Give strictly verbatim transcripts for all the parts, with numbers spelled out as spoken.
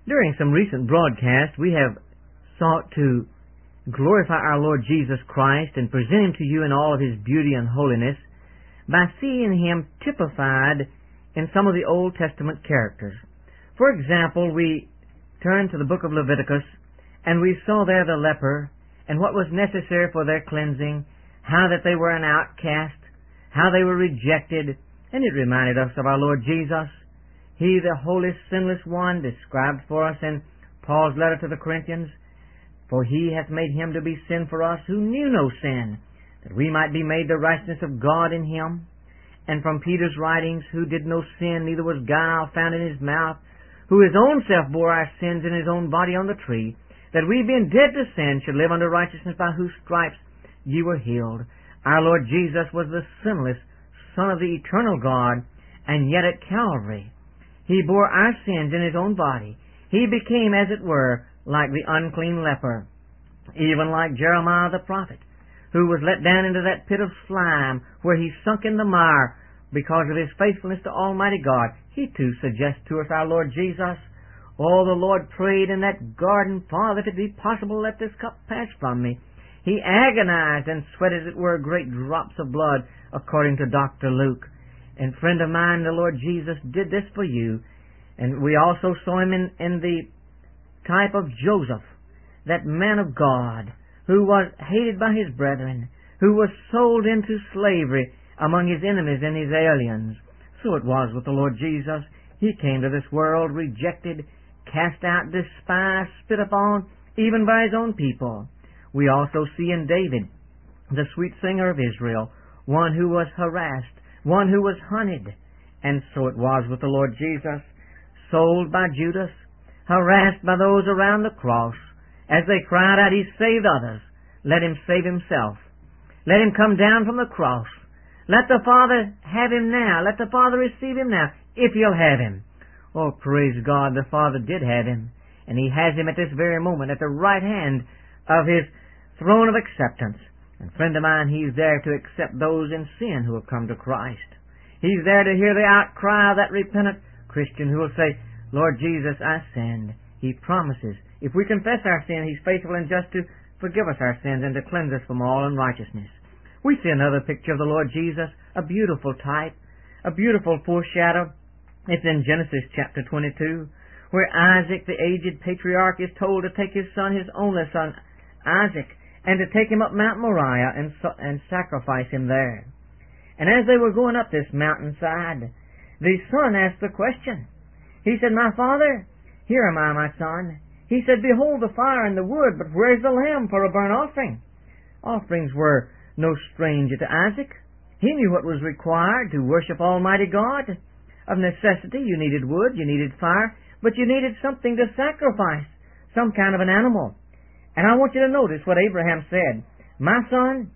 During some recent broadcasts, we have sought to glorify our Lord Jesus Christ and present Him to you in all of His beauty and holiness by seeing Him typified in some of the Old Testament characters. For example, we turned to the book of Leviticus, and we saw there the leper and what was necessary for their cleansing, how that they were an outcast, how they were rejected, and it reminded us of our Lord Jesus. He, the holy, sinless one, described for us in Paul's letter to the Corinthians, "For He hath made Him to be sin for us who knew no sin, that we might be made the righteousness of God in Him." And from Peter's writings, "Who did no sin, neither was guile found in His mouth, who His own self bore our sins in His own body on the tree, that we, being dead to sin, should live unto righteousness, by whose stripes ye were healed." Our Lord Jesus was the sinless Son of the eternal God, and yet at Calvary He bore our sins in His own body. He became, as it were, like the unclean leper, even like Jeremiah the prophet, who was let down into that pit of slime where he sunk in the mire because of his faithfulness to Almighty God. He too suggests to us our Lord Jesus. Oh, the Lord prayed in that garden, "Father, if it be possible, let this cup pass from me." He agonized and sweat, as it were, great drops of blood, according to Doctor Luke. And friend of mine, the Lord Jesus did this for you. And we also saw Him in, in the type of Joseph, that man of God, who was hated by his brethren, who was sold into slavery among his enemies and his aliens. So it was with the Lord Jesus. He came to this world rejected, cast out, despised, spit upon, even by His own people. We also see in David, the sweet singer of Israel, one who was harassed, one who was hunted. And so it was with the Lord Jesus, sold by Judas, harassed by those around the cross. As they cried out, "He saved others. Let Him save Himself. Let Him come down from the cross. Let the Father have Him now. Let the Father receive Him now, if He'll have Him." Oh, praise God, the Father did have Him, and He has Him at this very moment at the right hand of His throne of acceptance. And friend of mine, He's there to accept those in sin who have come to Christ. He's there to hear the outcry of that repentant Christian who will say, "Lord Jesus, I sinned." He promises, if we confess our sin, He's faithful and just to forgive us our sins and to cleanse us from all unrighteousness. We see another picture of the Lord Jesus, a beautiful type, a beautiful foreshadow. It's in Genesis chapter twenty-two, where Isaac, the aged patriarch, is told to take his son, his only son, Isaac, and to take him up Mount Moriah and, and sacrifice him there. And as they were going up this mountainside, the son asked the question. He said, "My father, here am I, my son." He said, "Behold the fire and the wood, but where's the lamb for a burnt offering?" Offerings were no stranger to Isaac. He knew what was required to worship Almighty God. Of necessity, you needed wood, you needed fire, but you needed something to sacrifice, some kind of an animal. And I want you to notice what Abraham said. "My son,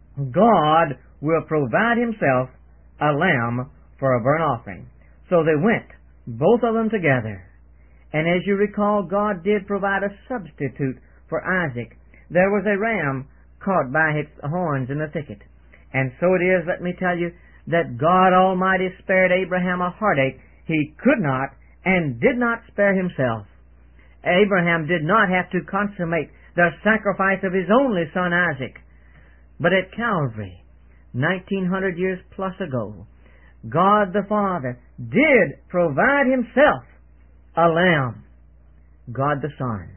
God will provide Himself a lamb for a burnt offering." So they went, both of them together. And as you recall, God did provide a substitute for Isaac. There was a ram caught by its horns in the thicket. And so it is, let me tell you, that God Almighty spared Abraham a heartache He could not and did not spare Himself. Abraham did not have to consummate the sacrifice of his only son Isaac. But at Calvary, nineteen hundred years plus ago, God the Father did provide Himself a lamb, God the Son.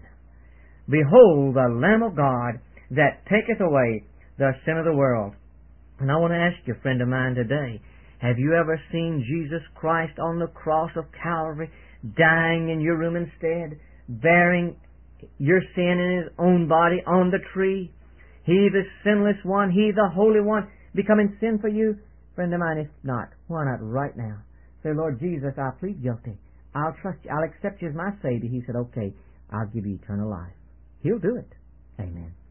"Behold the Lamb of God that taketh away the sin of the world." And I want to ask you, friend of mine, today, have you ever seen Jesus Christ on the cross of Calvary, dying in your room instead, bearing your sin in His own body on the tree? He, the sinless one, He, the holy one, becoming sin for you? Friend of mine, if not, why not right now? Say, "Lord Jesus, I plead guilty. I'll trust You. I'll accept You as my Savior." He said, "Okay, I'll give you eternal life." He'll do it. Amen.